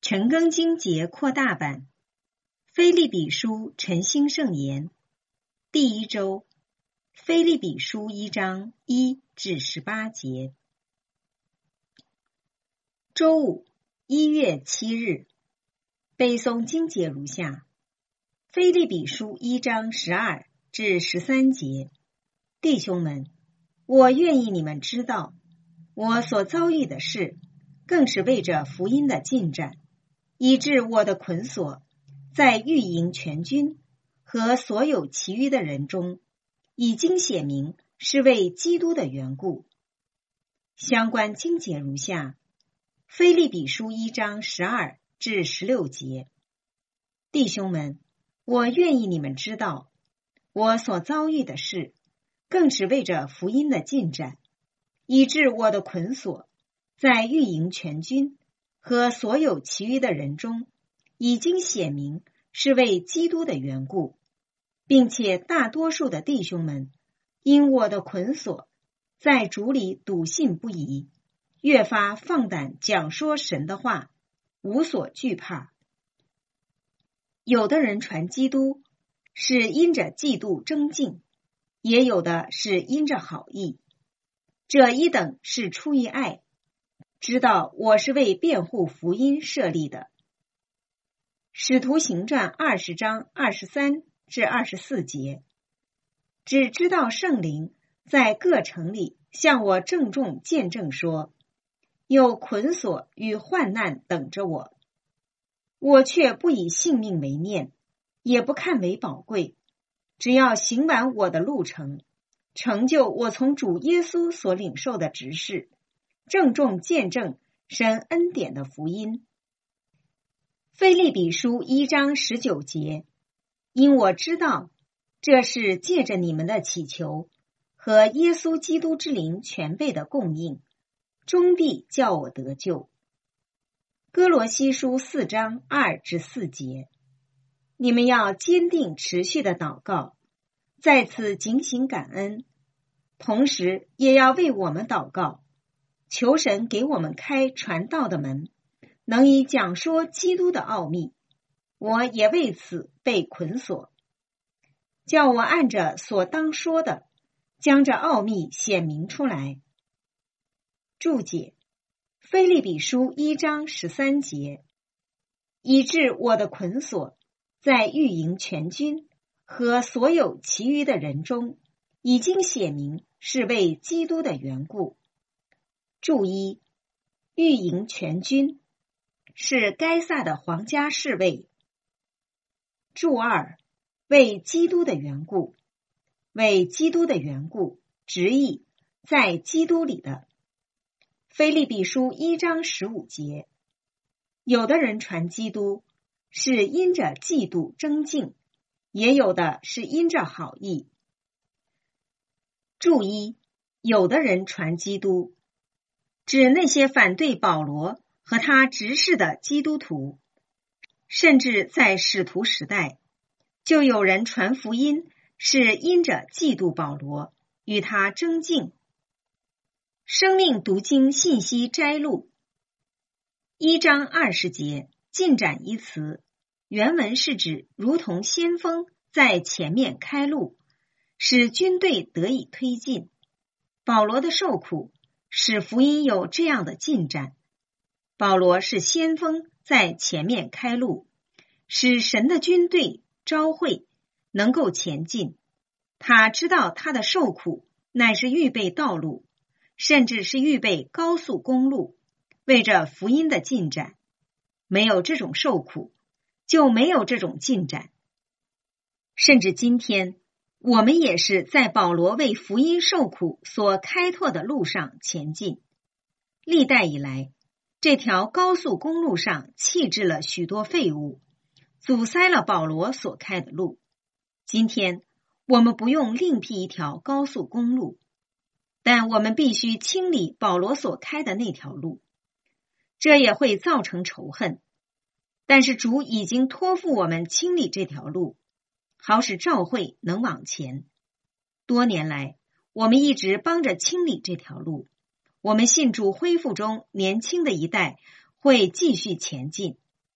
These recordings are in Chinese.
陈庚经节扩大版，腓立比书陈兴圣言，第一周，腓立比书1章1至18节。周五，1月7日，背诵经节如下：腓立比书1章12至13节。弟兄们，我愿意你们知道，我所遭遇的事，更是为着福音的进展，以致我的捆锁在御营全军和所有其余的人中，已经写明是为基督的缘故。相关经节如下：腓立比书1章12至16节。弟兄们，我愿意你们知道，我所遭遇的事，更是为着福音的进展，以致我的捆锁在御营全军和所有其余的人中，已经写明是为基督的缘故，并且大多数的弟兄们因我的捆锁在主里笃信不疑，越发放胆讲说神的话，无所惧怕。有的人传基督，是因着嫉妒争竞，也有的是因着好意。这一等是出于爱，知道我是为辩护福音设立的。使徒行传20章23至24节。只知道圣灵在各城里向我郑重见证说，有捆锁与患难等着我，我却不以性命为念，也不看为宝贵，只要行完我的路程，成就我从主耶稣所领受的职事，郑重见证神恩典的福音。腓立比书1章19节。因我知道这是借着你们的祈求和耶稣基督之灵全备的供应，终必叫我得救。哥罗西书4章2至4节。你们要坚定持续的祷告，在此警醒感恩，同时也要为我们祷告，求神给我们开传道的门，能以讲说基督的奥秘。我也为此被捆锁，叫我按着所当说的，将这奥秘显明出来。注解：腓立比书1章13节。以致我的捆锁在御营全军和所有其余的人中，已经写明是为基督的缘故。注一：御营全军是该撒的皇家侍卫。注二：为基督的缘故。为基督的缘故，直译在基督里的。腓立比书1章15节。有的人传基督，是因着嫉妒争竞，也有的是因着好意。注一：有的人传基督，指那些反对保罗和他执事的基督徒，甚至在使徒时代，就有人传福音是因着嫉妒保罗，与他争竞。生命读经信息摘录1章20节，进展一词，原文是指如同先锋在前面开路，使军队得以推进。保罗的受苦使福音有这样的进展。保罗是先锋在前面开路，使神的军队召会能够前进。他知道他的受苦乃是预备道路，甚至是预备高速公路，为着福音的进展。没有这种受苦，就没有这种进展。甚至今天，我们也是在保罗为福音受苦所开拓的路上前进。历代以来，这条高速公路上弃置了许多废物，阻塞了保罗所开的路。今天，我们不用另辟一条高速公路，但我们必须清理保罗所开的那条路。这也会造成仇恨，但是主已经托付我们清理这条路，好使召会能往前。多年来，我们一直帮着清理这条路。我们信主恢复中年轻的一代会继续前进，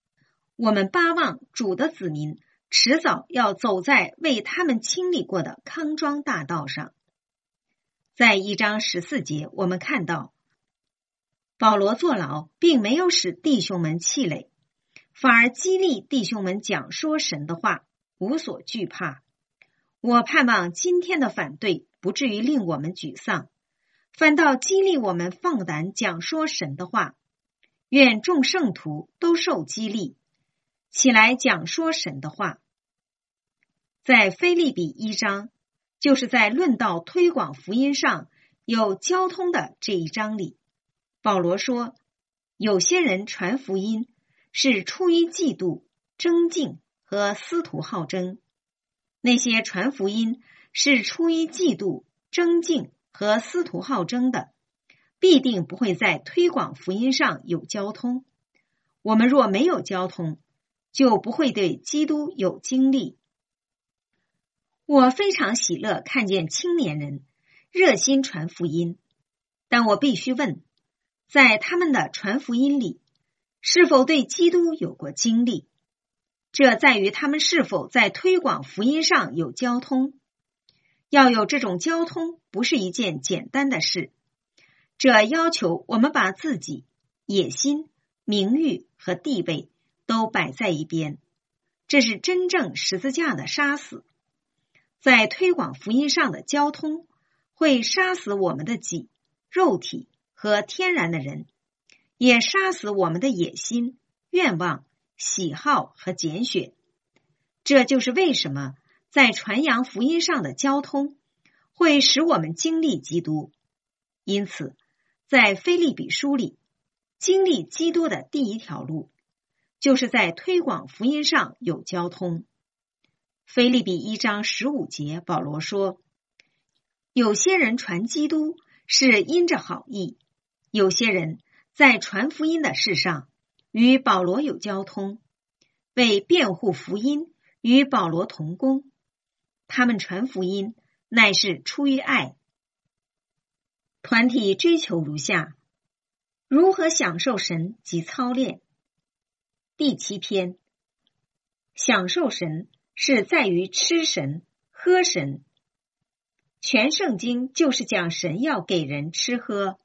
我们巴望主的子民迟早要走在为他们清理过的康庄大道上。在1章14节，我们看到保罗坐牢并没有使弟兄们气馁，反而激励弟兄们讲说神的话，无所惧怕。我盼望今天的反对不至于令我们沮丧，反倒激励我们放胆讲说神的话。愿众圣徒都受激励，起来讲说神的话。在腓立比1章，就是在论到推广福音上有交通的这一章里，保罗说，有些人传福音是出于嫉妒、争竞和私图好争。那些传福音是出于嫉妒、争竞和私图好争的，必定不会在推广福音上有交通。我们若没有交通，就不会对基督有经历。我非常喜乐看见青年人热心传福音，但我必须问，在他们的传福音里，是否对基督有过经历？这在于他们是否在推广福音上有交通。要有这种交通不是一件简单的事，这要求我们把自己、野心、名誉和地位都摆在一边，这是真正十字架的杀死。在推广福音上的交通会杀死我们的己、肉体和天然的人，也杀死我们的野心、愿望、喜好和拣选。这就是为什么在传扬福音上的交通会使我们经历基督。因此，在腓立比书里，经历基督的第一条路，就是在推广福音上有交通。腓立比1章15节，保罗说，有些人传基督是因着好意，有些人在传福音的事上与保罗有交通，为辩护福音与保罗同工。他们传福音乃是出于爱。团体追求如下：如何享受神及操练。第7篇，享受神是在于吃神、喝神。全圣经就是讲神要给人吃喝。